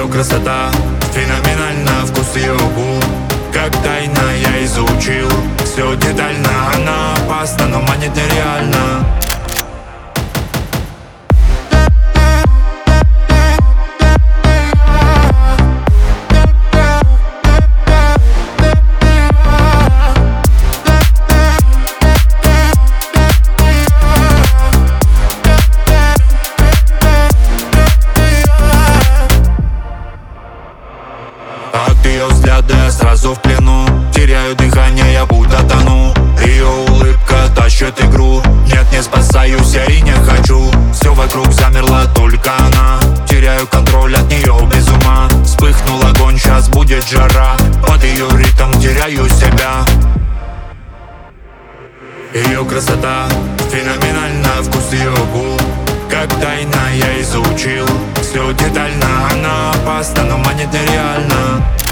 Ее красота феноменальна, вкус ее губ как тайна я изучил. Все детально, она опасна, но манит нереально. От ее взгляда я сразу в плену, теряю дыхание, я будто тону. Ее улыбка тащит игру, нет, не спасаюсь, я и не хочу. Все вокруг замерло, только она. Теряю контроль, от нее без ума. Вспыхнул огонь, сейчас будет жара. Под ее ритм теряю себя. Ее красота феноменальна, вкус ее губ как тайна я изучил. Все детально, она опасна, но манит нереально.